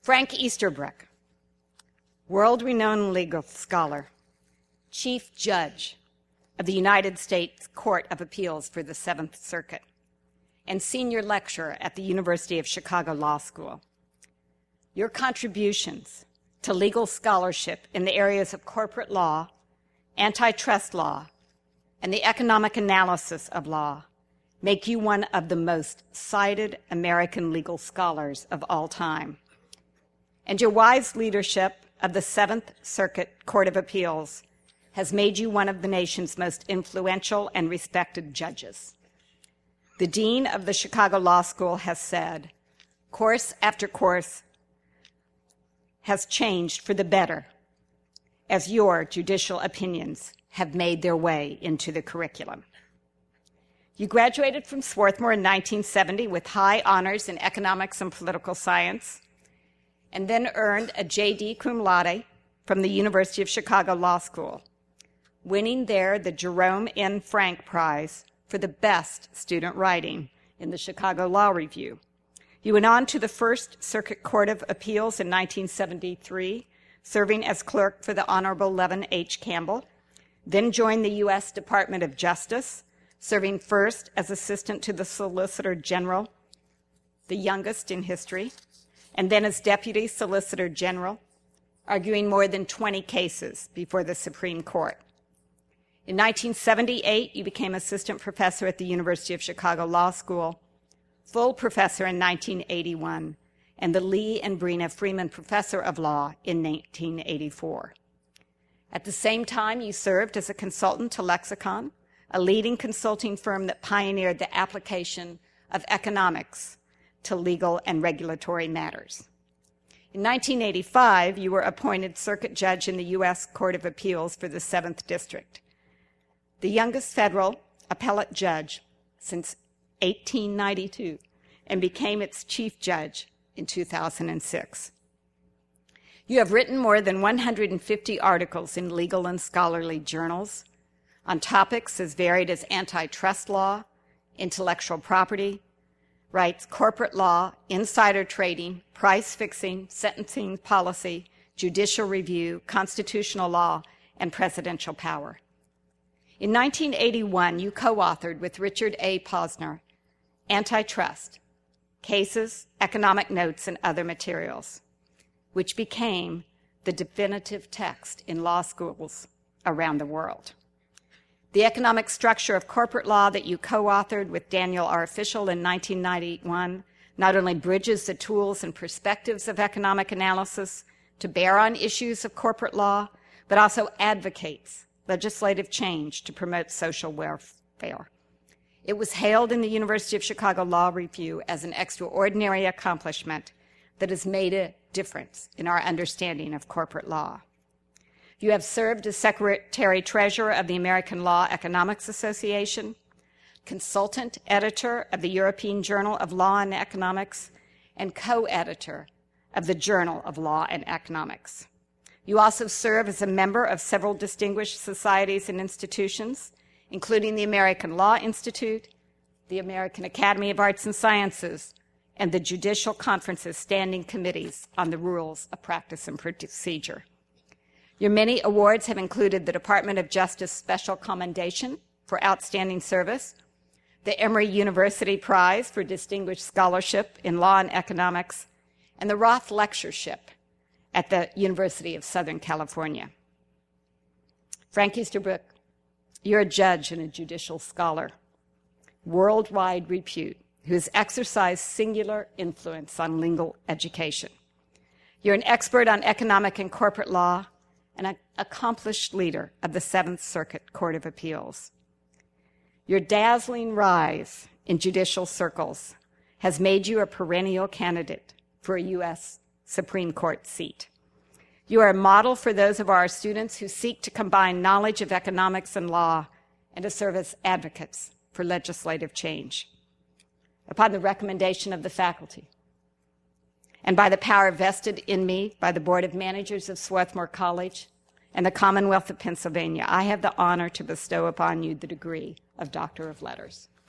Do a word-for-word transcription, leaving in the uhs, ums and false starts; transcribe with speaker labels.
Speaker 1: Frank Easterbrook, world-renowned legal scholar, Chief Judge of the United States Court of Appeals for the Seventh Circuit, and Senior Lecturer at the University of Chicago Law School. Your contributions to legal scholarship in the areas of corporate law, antitrust law, and the economic analysis of law make you one of the most cited American legal scholars of all time. And your wise leadership of the Seventh Circuit Court of Appeals has made you one of the nation's most influential and respected judges. The dean of the Chicago Law School has said, course after course has changed for the better as your judicial opinions have made their way into the curriculum. You graduated from Swarthmore in nineteen seventy with high honors in economics and political science, and then earned a J D cum laude from the University of Chicago Law School, winning there the Jerome N. Frank Prize for the best student writing in the Chicago Law Review. You went on to the First Circuit Court of Appeals in nineteen seventy-three, serving as clerk for the Honorable Levin H. Campbell, then joined the U S Department of Justice, serving first as assistant to the Solicitor General, the youngest in history, and then as Deputy Solicitor General, arguing more than twenty cases before the Supreme Court. In nineteen seventy-eight, you became assistant professor at the University of Chicago Law School, full professor in nineteen eighty-one, and the Lee and Brina Freeman Professor of Law in nineteen eighty-four. At the same time, you served as a consultant to Lexicon, a leading consulting firm that pioneered the application of economics to legal and regulatory matters. In nineteen eighty-five, you were appointed circuit judge in the U S Court of Appeals for the Seventh District, the youngest federal appellate judge since eighteen ninety-two, and became its chief judge in two thousand six. You have written more than one hundred fifty articles in legal and scholarly journals on topics as varied as antitrust law, intellectual property rights, corporate law, insider trading, price fixing, sentencing policy, judicial review, constitutional law, and presidential power. In nineteen eighty-one, you co-authored with Richard A. Posner, Antitrust, Cases, Economic Notes, and Other Materials, which became the definitive text in law schools around the world. The economic structure of corporate law that you co-authored with Daniel R. Fishel in nineteen ninety-one not only bridges the tools and perspectives of economic analysis to bear on issues of corporate law, but also advocates legislative change to promote social welfare. It was hailed in the University of Chicago Law Review as an extraordinary accomplishment that has made a difference in our understanding of corporate law. You have served as Secretary-Treasurer of the American Law Economics Association, consultant editor of the European Journal of Law and Economics, and co-editor of the Journal of Law and Economics. You also serve as a member of several distinguished societies and institutions, including the American Law Institute, the American Academy of Arts and Sciences, and the Judicial Conference's standing committees on the rules of practice and procedure. Your many awards have included the Department of Justice Special Commendation for Outstanding Service, the Emory University Prize for Distinguished Scholarship in Law and Economics, and the Roth Lectureship at the University of Southern California. Frank Easterbrook, you're a judge and a judicial scholar, worldwide repute, who has exercised singular influence on legal education. You're an expert on economic and corporate law, and an accomplished leader of the Seventh Circuit Court of Appeals. Your dazzling rise in judicial circles has made you a perennial candidate for a U S Supreme Court seat. You are a model for those of our students who seek to combine knowledge of economics and law and to serve as advocates for legislative change. Upon the recommendation of the faculty, and by the power vested in me by the Board of Managers of Swarthmore College and the Commonwealth of Pennsylvania, I have the honor to bestow upon you the degree of Doctor of Letters.